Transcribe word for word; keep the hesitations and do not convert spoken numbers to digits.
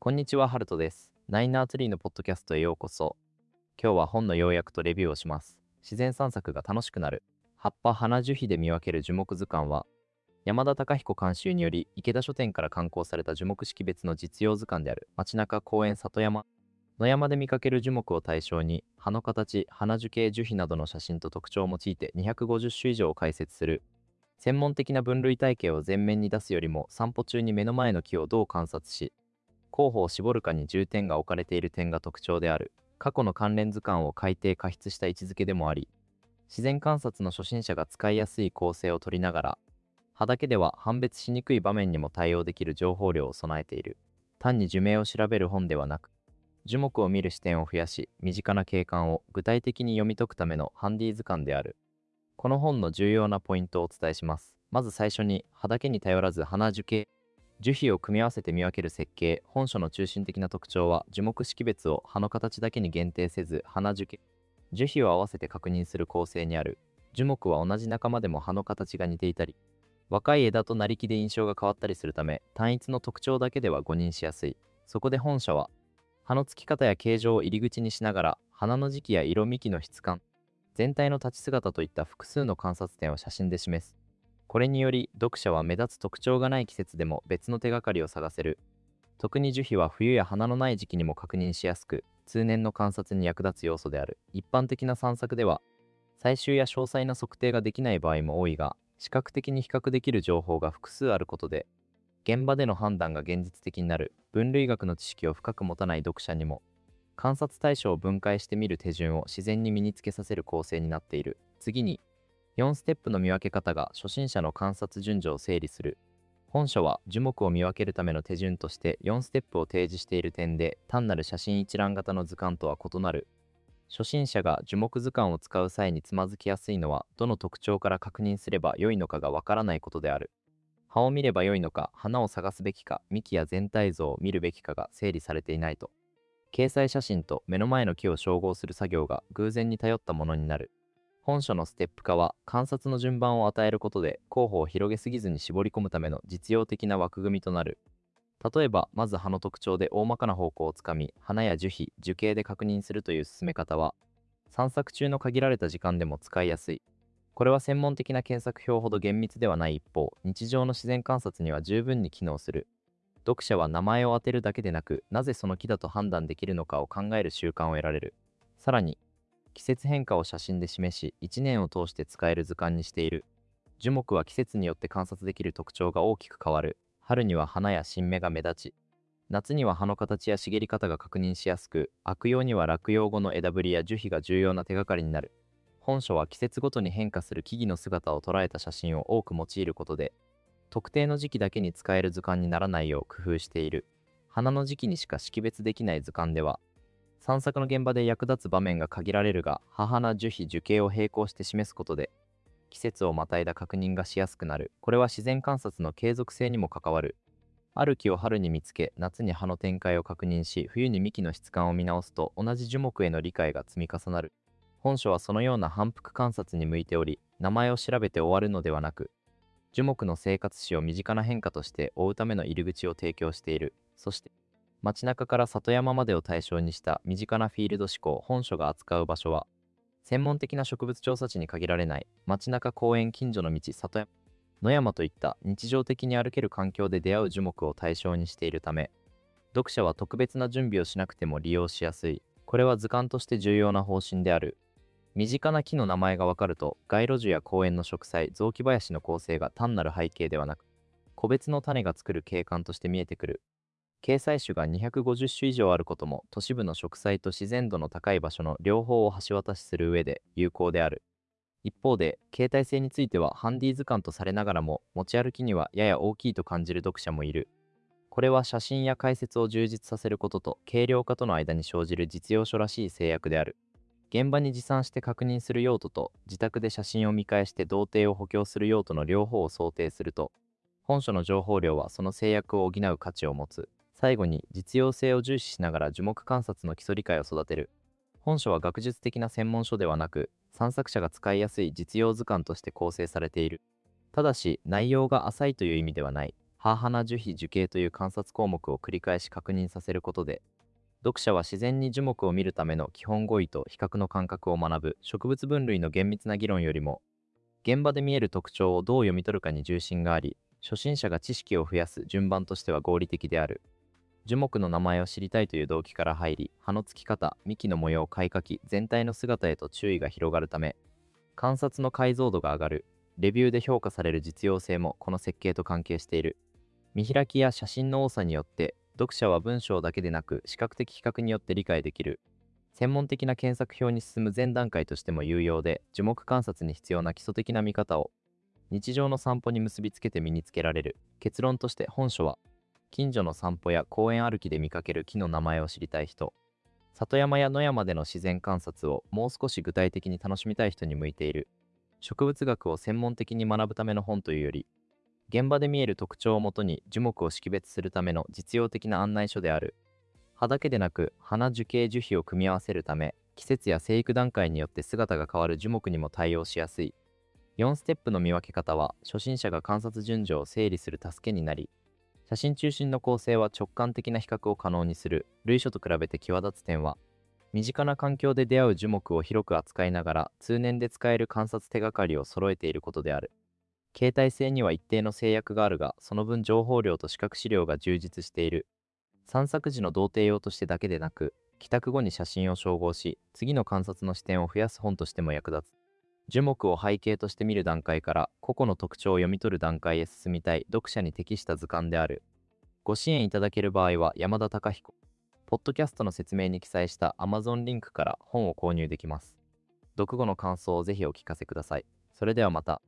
こんにちは、ハルトです。ナインナーツリーのポッドキャストへようこそ。今日は本の要約とレビューをします。自然散策が楽しくなる。葉っぱ花樹皮で見分ける樹木図鑑は、山田孝彦監修により池田書店から刊行された樹木識別の実用図鑑である街中公園里山。野山で見かける樹木を対象に、葉の形、花樹系樹皮などの写真と特徴を用いてにひゃくごじゅっしゅ以上を解説する。専門的な分類体系を前面に出すよりも散歩中に目の前の木をどう観察し、候補を絞るかに重点が置かれている点が特徴である。過去の関連図鑑を改訂加筆した位置づけでもあり、自然観察の初心者が使いやすい構成を取りながら、葉だけでは判別しにくい場面にも対応できる情報量を備えている。単に樹名を調べる本ではなく、樹木を見る視点を増やし、身近な景観を具体的に読み解くためのハンディ図鑑である。この本の重要なポイントをお伝えします。まず最初に、葉だけに頼らず花樹系、樹皮を組み合わせて見分ける設計。本書の中心的な特徴は、樹木識別を葉の形だけに限定せず、花樹系、樹皮を合わせて確認する構成にある。樹木は同じ仲間でも葉の形が似ていたり、若い枝と成り木で印象が変わったりするため、単一の特徴だけでは誤認しやすい。そこで本書は、葉の付き方や形状を入り口にしながら、花の時期や色幹の質感、全体の立ち姿といった複数の観察点を写真で示す。これにより、読者は目立つ特徴がない季節でも別の手がかりを探せる。特に樹皮は冬や花のない時期にも確認しやすく、通年の観察に役立つ要素である。一般的な散策では、最終や詳細な測定ができない場合も多いが、視覚的に比較できる情報が複数あることで、現場での判断が現実的になる。分類学の知識を深く持たない読者にも、観察対象を分解してみる手順を自然に身につけさせる構成になっている。次に、よんステップの見分け方が初心者の観察順序を整理する。本書は樹木を見分けるための手順としてよんステップを提示している点で、単なる写真一覧型の図鑑とは異なる。初心者が樹木図鑑を使う際につまずきやすいのは、どの特徴から確認すれば良いのかがわからないことである。葉を見れば良いのか、花を探すべきか、幹や全体像を見るべきかが整理されていないと、掲載写真と目の前の木を照合する作業が偶然に頼ったものになる。本書のステップ化は、観察の順番を与えることで候補を広げすぎずに絞り込むための実用的な枠組みとなる。例えば、まず葉の特徴で大まかな方向をつかみ、花や樹皮、樹形で確認するという進め方は、散策中の限られた時間でも使いやすい。これは専門的な検索表ほど厳密ではない一方、日常の自然観察には十分に機能する。読者は名前を当てるだけでなく、なぜその木だと判断できるのかを考える習慣を得られる。さらに、季節変化を写真で示し、いちねんを通して使える図鑑にしている。樹木は季節によって観察できる特徴が大きく変わる。春には花や新芽が目立ち、夏には葉の形や茂り方が確認しやすく、悪用には落葉後の枝ぶりや樹皮が重要な手がかりになる。本書は季節ごとに変化する木々の姿を捉えた写真を多く用いることで、特定の時期だけに使える図鑑にならないよう工夫している。花の時期にしか識別できない図鑑では、散策の現場で役立つ場面が限られるが、葉花樹皮樹形を並行して示すことで、季節をまたいだ確認がしやすくなる。これは自然観察の継続性にも関わる。ある木を春に見つけ、夏に葉の展開を確認し、冬に幹の質感を見直すと、同じ樹木への理解が積み重なる。本書はそのような反復観察に向いており、名前を調べて終わるのではなく、樹木の生活史を身近な変化として追うための入り口を提供している。そして、街中から里山までを対象にした身近なフィールド思考。本書が扱う場所は、専門的な植物調査地に限られない、街中公園近所の道、里山、野山といった日常的に歩ける環境で出会う樹木を対象にしているため、読者は特別な準備をしなくても利用しやすい。これは図鑑として重要な方針である。身近な木の名前がわかると、街路樹や公園の植栽、雑木林の構成が単なる背景ではなく、個別の種が作る景観として見えてくる。掲載種がにひゃくごじゅっしゅ以上あることも、都市部の植栽と自然度の高い場所の両方を橋渡しする上で有効である。一方で、携帯性についてはハンディ図鑑とされながらも、持ち歩きにはやや大きいと感じる読者もいる。これは写真や解説を充実させることと軽量化との間に生じる実用書らしい制約である。現場に持参して確認する用途と、自宅で写真を見返して同定を補強する用途の両方を想定すると、本書の情報量はその制約を補う価値を持つ。最後に、実用性を重視しながら樹木観察の基礎理解を育てる。本書は学術的な専門書ではなく、散策者が使いやすい実用図鑑として構成されている。ただし、内容が浅いという意味ではない。 葉花樹皮樹形という観察項目を繰り返し確認させることで、読者は自然に樹木を見るための基本語彙と比較の感覚を学ぶ。植物分類の厳密な議論よりも、現場で見える特徴をどう読み取るかに重心があり、初心者が知識を増やす順番としては合理的である。樹木の名前を知りたいという動機から入り、葉の付き方、幹の模様、開花期、全体の姿へと注意が広がるため、観察の解像度が上がる。レビューで評価される実用性もこの設計と関係している。見開きや写真の多さによって、読者は文章だけでなく視覚的比較によって理解できる。専門的な検索表に進む前段階としても有用で、樹木観察に必要な基礎的な見方を日常の散歩に結びつけて身につけられる。結論として本書は、近所の散歩や公園歩きで見かける木の名前を知りたい人、里山や野山での自然観察をもう少し具体的に楽しみたい人に向いている。植物学を専門的に学ぶための本というより、現場で見える特徴をもとに樹木を識別するための実用的な案内書である。葉だけでなく花樹形樹皮を組み合わせるため、季節や生育段階によって姿が変わる樹木にも対応しやすい。よんステップの見分け方は初心者が観察順序を整理する助けになり、写真中心の構成は直感的な比較を可能にする。類書と比べて際立つ点は、身近な環境で出会う樹木を広く扱いながら通年で使える観察手がかりを揃えていることである。携帯性には一定の制約があるが、その分情報量と視覚資料が充実している。散策時の同定用としてだけでなく、帰宅後に写真を照合し、次の観察の視点を増やす本としても役立つ。樹木を背景として見る段階から個々の特徴を読み取る段階へ進みたい読者に適した図鑑である。ご支援いただける場合は山田孝彦、ポッドキャストの説明に記載した Amazon リンクから本を購入できます。読後の感想をぜひお聞かせください。それではまた。